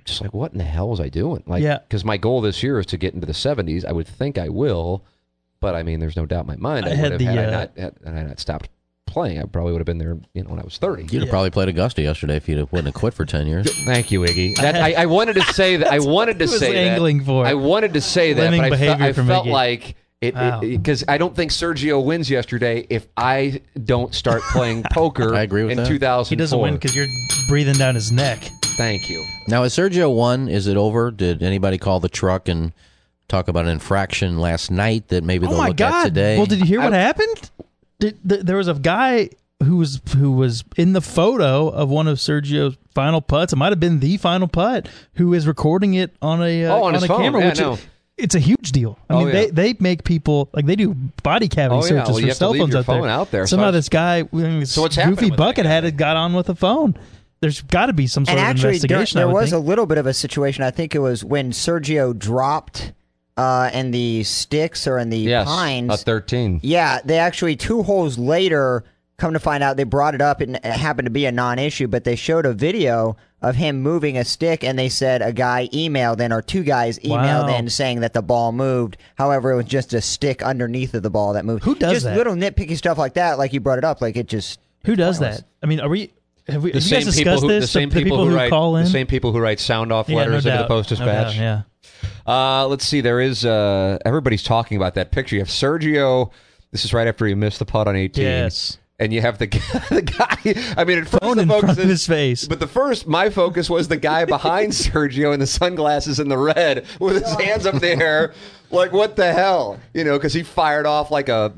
just like, what in the hell was I doing? Like, Yeah. because my goal this year is to get into the 70s. I would think I will, but I mean, there's no doubt in my mind I would have had I not stopped playing. I probably would have been there, when I was 30. You'd have probably played Augusta yesterday if you wouldn't have quit for 10 years. Thank you, Iggy. I wanted to say that. I wanted to say that. Angling for it. I wanted to say that, Lemming but I behavior felt from Iggy. like it because I don't think Sergio wins yesterday if I don't start playing poker. I agree with in that. 2004. He doesn't win because you're breathing down his neck. Thank you. Now, is Sergio won? Is it over? Did anybody call the truck and talk about an infraction last night that maybe they'll look at today? Well, did you hear what happened? There was a guy who was in the photo of one of Sergio's final putts. It might have been the final putt. Who is recording it on on his a phone. camera? Yeah, which it's a huge deal. I mean, they make people like they do body cavity searches Well, you for have cell to leave phones your out phone there. out there. Somehow this guy, this So what's happening goofy with that bucket guy? had got on with a phone. There's got to be some sort And of actually, investigation. there was a little bit of a situation. I think it was when Sergio dropped in the sticks or in the pines. a 13. Yeah, they actually 2 holes later, come to find out, they brought it up and it happened to be a non-issue, but they showed a video of him moving a stick, and they said a guy emailed in, or 2 guys emailed in saying that the ball moved. However, it was just a stick underneath of the ball that moved. Who does just that? Little nitpicky stuff like that, like you brought it up, like it just... Who does that? I mean, have you guys discussed this? The same the people who write call in? the same people who write sound off letters no into the doubt. Post-Dispatch. No doubt, Let's see. There is everybody's talking about that picture. You have Sergio. This is right after he missed the putt on 18. Yes. And you have the guy. I mean, at first Phone the in focus front of is his face. But my focus was the guy behind Sergio in the sunglasses and the red with his hands up in the air. Like, what the hell? Because he fired off like a,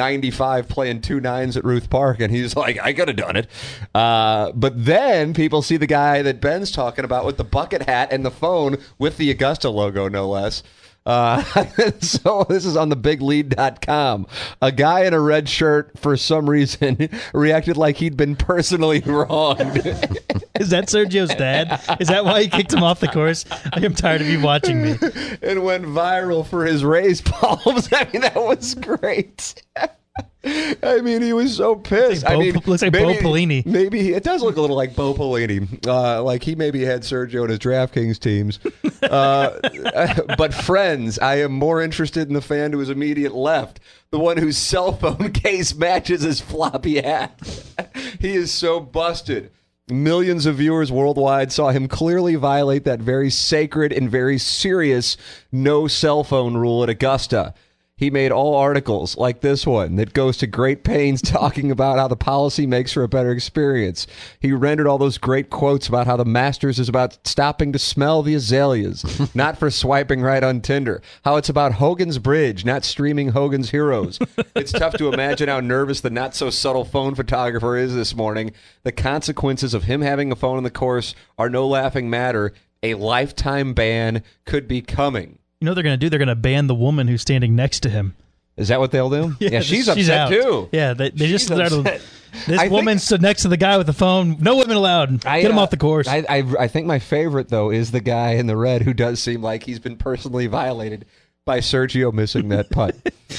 95 playing 2 9s at Ruth Park, and he's like, I could have done it. But then people see the guy that Ben's talking about with the bucket hat and the phone with the Augusta logo, no less. So this is on thebiglead.com. A guy in a red shirt, for some reason, reacted like he'd been personally wronged. Is that Sergio's dad? Is that why he kicked him off the course? I'm tired of you watching me. And went viral for his raised palms. I mean, that was great. I mean, he was so pissed. Looks like Bo Pelini. Maybe it does look a little like Bo Pelini. Like he maybe had Sergio in his DraftKings teams. But friends, I am more interested in the fan to his immediate left, the one whose cell phone case matches his floppy hat. He is so busted. Millions of viewers worldwide saw him clearly violate that very sacred and very serious no cell phone rule at Augusta. He made all articles like this one that goes to great pains talking about how the policy makes for a better experience. He rendered all those great quotes about how the Masters is about stopping to smell the azaleas, not for swiping right on Tinder. How it's about Hogan's Bridge, not streaming Hogan's Heroes. It's tough to imagine how nervous the not-so-subtle phone photographer is this morning. The consequences of him having a phone on the course are no laughing matter. A lifetime ban could be coming. You know what they're going to do? They're going to ban the woman who's standing next to him. Is that what they'll do? Yeah, she's upset out. too. Yeah, they just started. Upset. This woman stood next to the guy with the phone. No women allowed. Get him off the course. I think my favorite, though, is the guy in the red who does seem like he's been personally violated by Sergio missing that putt.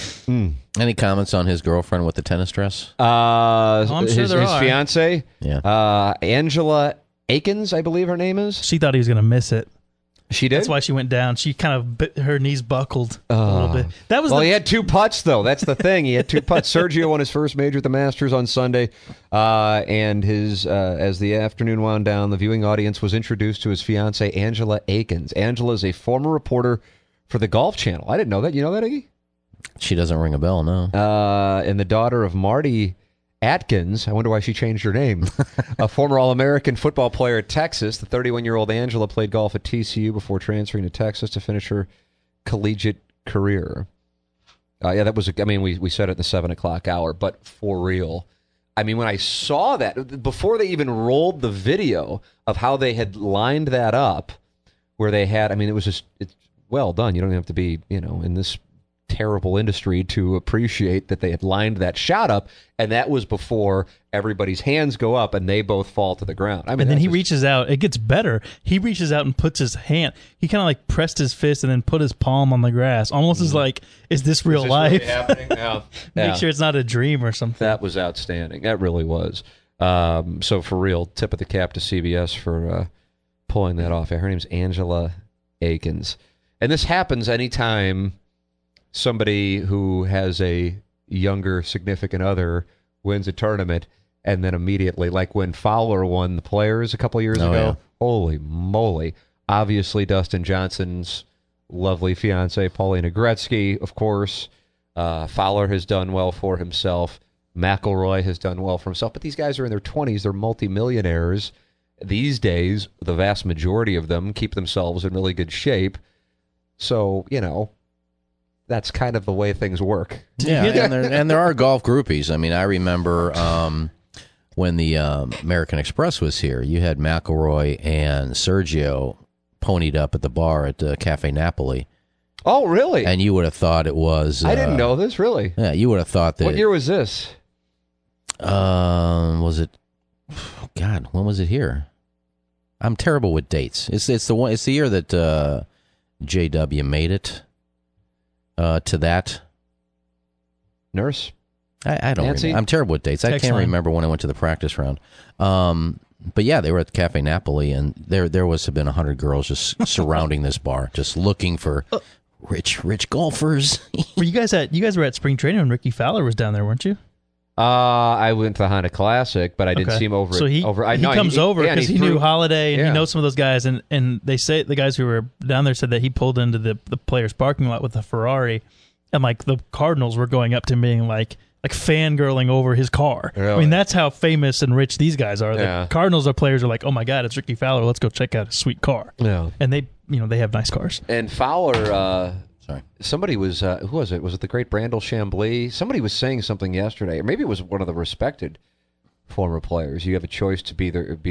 Any comments on his girlfriend with the tennis dress? I'm sure his there are. fiance? Yeah. Angela Akins, I believe her name is. She thought he was going to miss it. She did? That's why she went down. She kind of her knees buckled a little bit. That was he had 2 putts, though. That's the thing. He had 2 putts. Sergio won his first major at the Masters on Sunday. And as the afternoon wound down, the viewing audience was introduced to his fiancée, Angela Akins. Angela is a former reporter for the Golf Channel. I didn't know that. You know that, Iggy? She doesn't ring a bell, no. And the daughter of Marty Atkins, I wonder why she changed her name, a former All-American football player at Texas. The 31-year-old Angela played golf at TCU before transferring to Texas to finish her collegiate career. That was, we said it in the 7 o'clock hour, but for real. I mean, when I saw that, before they even rolled the video of how they had lined that up, where they had, it was just, it's well done. You don't have to be, in this terrible industry to appreciate that they had lined that shot up, and that was before everybody's hands go up and they both fall to the ground. and then he reaches out. It gets better. He reaches out and puts his hand. He kind of like pressed his fist and then put his palm on the grass. Almost as like, is this real life? Really happening? Yeah. Make sure it's not a dream or something. That was outstanding. That really was. So for real, tip of the cap to CBS for pulling that off. Her name's Angela Akins. And this happens anytime somebody who has a younger significant other wins a tournament, and then immediately, like when Fowler won the Players a couple years ago, yeah. Holy moly. Obviously, Dustin Johnson's lovely fiancée, Paulina Gretzky, of course. Fowler has done well for himself. McIlroy has done well for himself. But these guys are in their 20s. They're multimillionaires. These days, the vast majority of them keep themselves in really good shape. So, that's kind of the way things work. Yeah, and there are golf groupies. I mean, I remember when the American Express was here, you had McIlroy and Sergio ponied up at the bar at Cafe Napoli. Oh, really? And you would have thought it was... I didn't know this, really. Yeah, you would have thought that... What year was this? Was it... God, when was it here? I'm terrible with dates. It's the year that JW made it to that. Nurse? I don't Nancy? remember. I'm terrible with dates. I can't remember when I went to the practice round. But yeah, they were at Cafe Napoli, and there was have been 100 girls just surrounding this bar, just looking for rich golfers. Were you guys were at spring training when Ricky Fowler was down there, weren't you? I went to the Honda Classic, but I didn't see him over. So he comes over because he knew Holiday and he knows some of those guys, and they say the guys who were down there said that he pulled into the players' parking lot with a Ferrari, and like the Cardinals were going up to him being like fangirling over his car. Really? I mean, that's how famous and rich these guys are. Yeah. The Cardinals players are like, oh my God, it's Ricky Fowler. Let's go check out his sweet car. Yeah. And they have nice cars. And Fowler, somebody was, who was it? Was it the great Brandel Chambly? Somebody was saying something yesterday, or maybe it was one of the respected former players. You have a choice to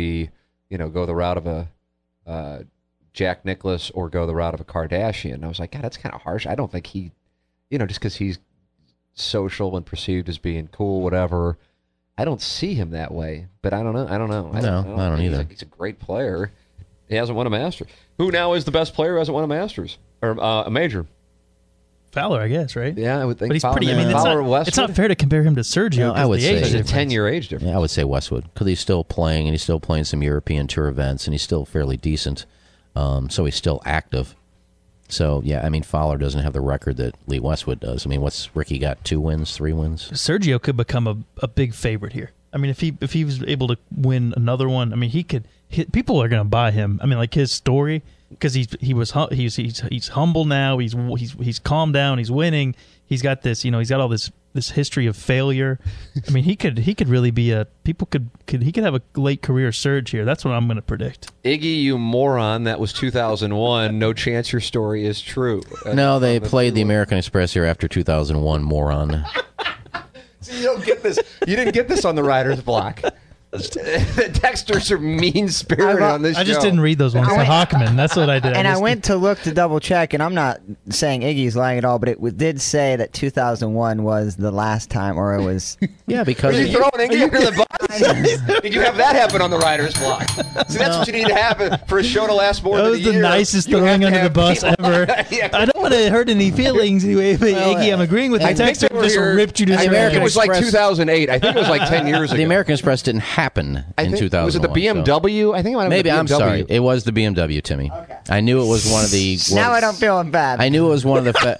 go the route of a Jack Nicklaus or go the route of a Kardashian. And I was like, God, that's kind of harsh. I don't think he, just because he's social and perceived as being cool, whatever. I don't see him that way, but I don't know. I don't either. He's a great player. He hasn't won a Masters. Who now is the best player who hasn't won a Masters or a major? Fowler, I guess, right? Yeah, I would think. But he's Fowler, pretty. I mean, it's not fair to compare him to Sergio. No, I would say it's a 10-year age difference. Yeah, I would say Westwood because he's still playing and he's still playing some European Tour events and he's still fairly decent. So he's still active. So, yeah, I mean, Fowler doesn't have the record that Lee Westwood does. I mean, what's Ricky got? 2 wins, 3 wins? Sergio could become a big favorite here. I mean, if he was able to win another one, I mean, people are going to buy him. I mean, like his story, because he's humble now. He's calmed down. He's winning. He's got this. He's got all this history of failure. I mean, he could really be he could have a late career surge here. That's what I'm going to predict. Iggy, you moron! That was 2001. No chance your story is true. No, they played the American Express here after 2001. Moron. So you don't get this. You didn't get this on the writer's block. The texters are mean-spirited on this show. I just didn't read those ones to Hockman. That's what I did. And I went to look to double check, and I'm not saying Iggy's lying at all, but it did say that 2001 was the last time, or it was... Yeah, because... Are you throwing Iggy under the bus? Did you have that happen on the writer's block? See, that's what you need to happen for a show to last more than a year. That was the nicest throwing under the bus ever. Yeah. I don't want to hurt any feelings, Iggy. I'm agreeing with the texter. Just ripped you to shreds. I think it was like 2008. I think it was like 10 years ago. The American Express didn't happen in 2001. Was it the BMW? So. I think it might have maybe been the BMW. I'm sorry. It was the BMW, Timmy. Okay. I knew it was one of the. Now I don't feel bad. I knew it was one of the.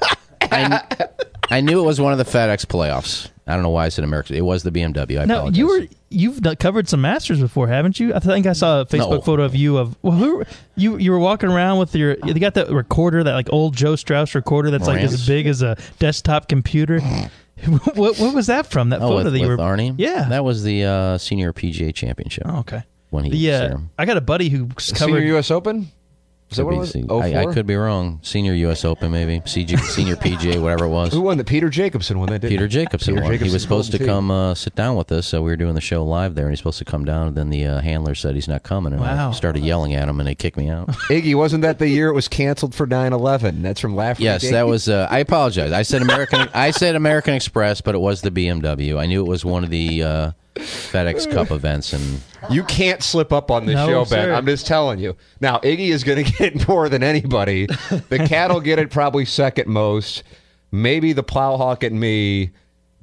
I knew it was one of the FedEx playoffs. I don't know why I said American. It was the BMW. I apologize. You've covered some Masters before, haven't you? I think I saw a Facebook photo of you you were walking around with you got that recorder, that like old Joe Strauss recorder that's like as big as a desktop computer. What was that from? That photo that you were Arnie? Yeah, that was the Senior PGA Championship. Oh, okay. When he I got a buddy who covered Senior U.S. Open. Is that what it was? I could be wrong. Senior U.S. Open, maybe. Senior PGA, whatever it was. Who won? Peter Jacobson won that, didn't he? Peter Jacobson won. He was supposed to come sit down with us, so we were doing the show live there, and he's supposed to come down, and then the handler said he's not coming, and I started yelling at him, and they kicked me out. Iggy, wasn't that the year it was canceled for 9/11? That's from Lafayette. Yes, that was... I apologize. I said American Express, but it was the BMW. I knew it was one of the... FedEx Cup events, and you can't slip up on this show, Ben. I'm just telling you. Now, Iggy is going to get more than anybody. The cat will get it probably second most. Maybe the Plowhawk and me,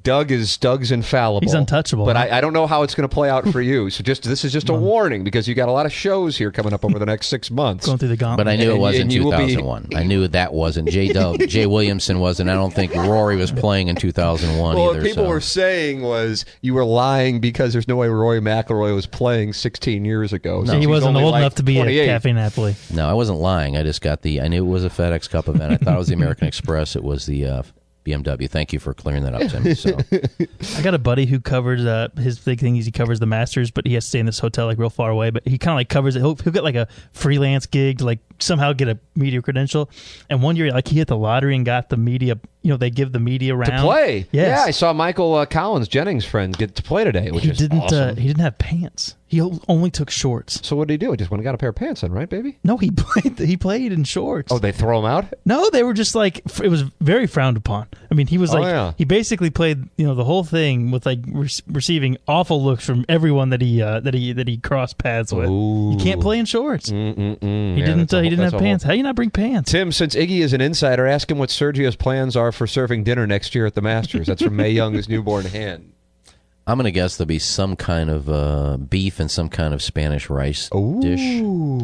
Doug's infallible. He's untouchable. But huh? I don't know how it's going to play out for you. So this is just a warning because you got a lot of shows here coming up over the next 6 months. Going through the gauntlet. But I knew it wasn't And you will be- 2001. I knew that wasn't. Jay Williamson wasn't. I don't think Rory was playing in 2001 Well, either. what people so. were saying was you were lying because there's no way Rory McIlroy was playing 16 years ago. So he wasn't old enough to be 28. a Cafe Napoli. No, I wasn't lying. I just got I knew it was a FedEx Cup event. I thought it was the American Express. It was the BMW. Thank you for clearing that up, Tim. So. I got a buddy who covers his big thing is he covers the Masters, but he has to stay in this hotel like real far away. But he kind of like covers it. He'll get like a freelance gig to like somehow get a media credential. And one year, like he hit the lottery and got the media. They give the media round To play. Yes. Yeah, I saw Michael Collins, Jennings' friend, get to play today, which is awesome. He didn't have pants. He only took shorts. So what did he do? He just went and got a pair of pants on, right, baby? No, he played in shorts. Oh, they throw him out? No, they were just like it was very frowned upon. I mean, he was he basically played the whole thing with like receiving awful looks from everyone that he crossed paths with. Ooh. You can't play in shorts. He didn't have pants. How do you not bring pants? Tim, since Iggy is an insider, ask him what Sergio's plans are for serving dinner next year at the Masters. That's from Mae Young's newborn hen. I'm going to guess there'll be some kind of beef and some kind of Spanish rice dish.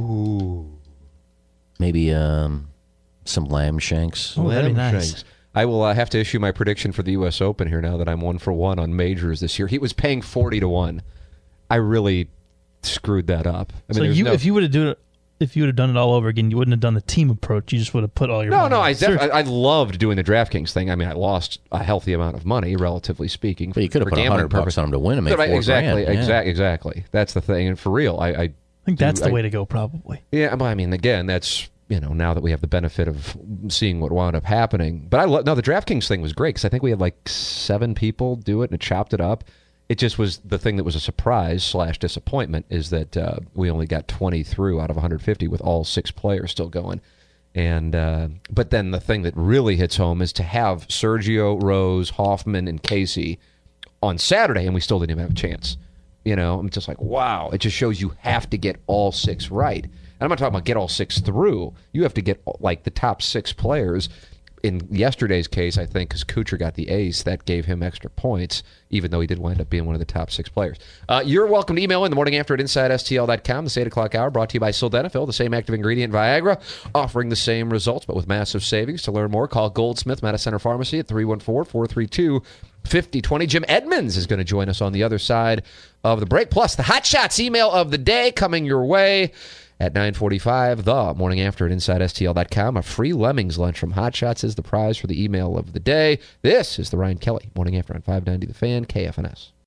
Maybe some lamb shanks. Oh, that'd be nice. Shanks. I will have to issue my prediction for the U.S. Open here now that I'm 1-for-1 on majors this year. He was paying 40-1. I really screwed that up. I mean, if you would have done it all over again, you wouldn't have done the team approach. You just would have put all your money. I loved doing the DraftKings thing. I mean, I lost a healthy amount of money, relatively speaking. But you could have put $100 on him to win and make $4,000. Exactly. That's the thing. And for real, I think that's the way to go, probably. Yeah, but I mean, again, that's now that we have the benefit of seeing what wound up happening. But the DraftKings thing was great because I think we had like 7 people do it and it chopped it up. It just was the thing that was a surprise / disappointment is that we only got 20 through out of 150 with all 6 players still going. And but then the thing that really hits home is to have Sergio, Rose, Hoffman, and Casey on Saturday, and we still didn't even have a chance. I'm just like, wow. It just shows you have to get all 6 right. And I'm not talking about get all 6 through. You have to get like the top 6 players. In yesterday's case, I think, because Kuchar got the ace, that gave him extra points, even though he did wind up being one of the top 6 players. You're welcome to email in the morning after at InsideSTL.com. This 8 o'clock hour brought to you by Sildenafil, the same active ingredient Viagra, offering the same results, but with massive savings. To learn more, call Goldsmith Madison Center Pharmacy at 314-432-5020. Jim Edmonds is going to join us on the other side of the break. Plus, the Hot Shots email of the day coming your way. At 9:45, the morning after at InsideSTL.com. A free Lemmings lunch from Hot Shots is the prize for the email of the day. This is the Ryan Kelly morning after on 590 The Fan, KFNS.